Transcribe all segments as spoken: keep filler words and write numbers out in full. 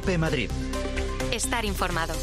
COPE Madrid. Estar informado.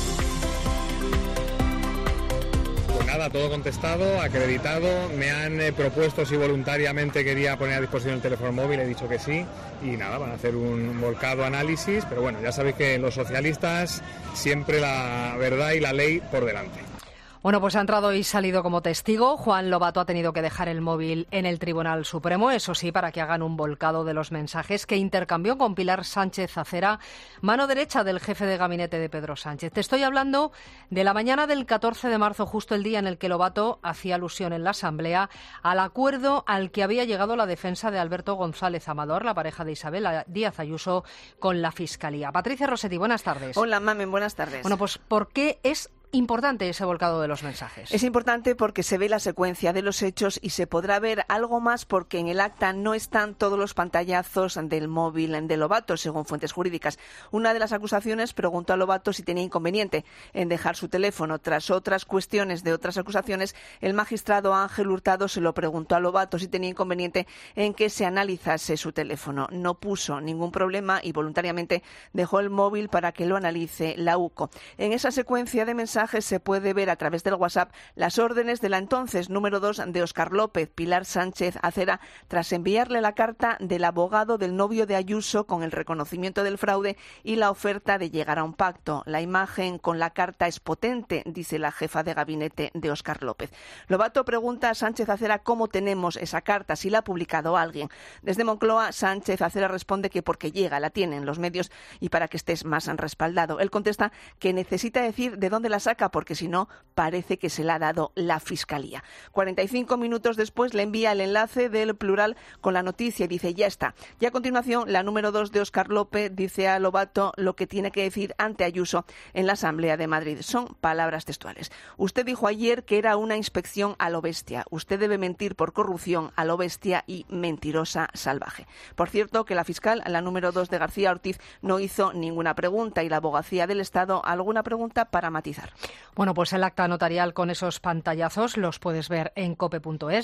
Pues nada, todo contestado, acreditado. Me han eh, propuesto si voluntariamente quería poner a disposición el teléfono móvil, he dicho que sí. Y nada, van a hacer un volcado análisis. Pero bueno, ya sabéis que los socialistas siempre la verdad y la ley por delante. Bueno, pues ha entrado y salido como testigo. Juan Lobato ha tenido que dejar el móvil en el Tribunal Supremo, eso sí, para que hagan un volcado de los mensajes que intercambió con Pilar Sánchez Acera, mano derecha del jefe de gabinete de Pedro Sánchez. Te estoy hablando de la mañana del catorce de marzo, justo el día en el que Lobato hacía alusión en la Asamblea al acuerdo al que había llegado la defensa de Alberto González Amador, la pareja de Isabel Díaz Ayuso, con la Fiscalía. Patricia Rossetti, buenas tardes. Hola, Mamen, buenas tardes. Bueno, pues ¿por qué es importante ese volcado de los mensajes? Es importante porque se ve la secuencia de los hechos y se podrá ver algo más porque en el acta no están todos los pantallazos del móvil de Lobato, según fuentes jurídicas. Una de las acusaciones preguntó a Lobato si tenía inconveniente en dejar su teléfono. Tras otras cuestiones de otras acusaciones, el magistrado Ángel Hurtado se lo preguntó a Lobato si tenía inconveniente en que se analizase su teléfono. No puso ningún problema y voluntariamente dejó el móvil para que lo analice la U C O. En esa secuencia de mensajes se puede ver a través del WhatsApp las órdenes de la entonces número dos de Óscar López, Pilar Sánchez Acera, tras enviarle la carta del abogado del novio de Ayuso con el reconocimiento del fraude y la oferta de llegar a un pacto. La imagen con la carta es potente, dice la jefa de gabinete de Óscar López. Lobato pregunta a Sánchez Acera cómo tenemos esa carta, si la ha publicado alguien. Desde Moncloa, Sánchez Acera responde que porque llega, la tienen los medios y para que estés más respaldado. Él contesta que necesita decir de dónde la saca porque si no parece que se la ha dado la Fiscalía. cuarenta y cinco minutos después le envía el enlace del Plural con la noticia y dice ya está. Y a continuación la número dos de Óscar López dice a Lobato lo que tiene que decir ante Ayuso en la Asamblea de Madrid. Son palabras textuales. Usted dijo ayer que era una inspección a lo bestia. Usted debe mentir por corrupción a lo bestia y mentirosa salvaje. Por cierto que la fiscal, la número dos de García Ortiz, no hizo ninguna pregunta y la abogacía del Estado alguna pregunta para matizar. Bueno, pues el acta notarial con esos pantallazos los puedes ver en cope punto es.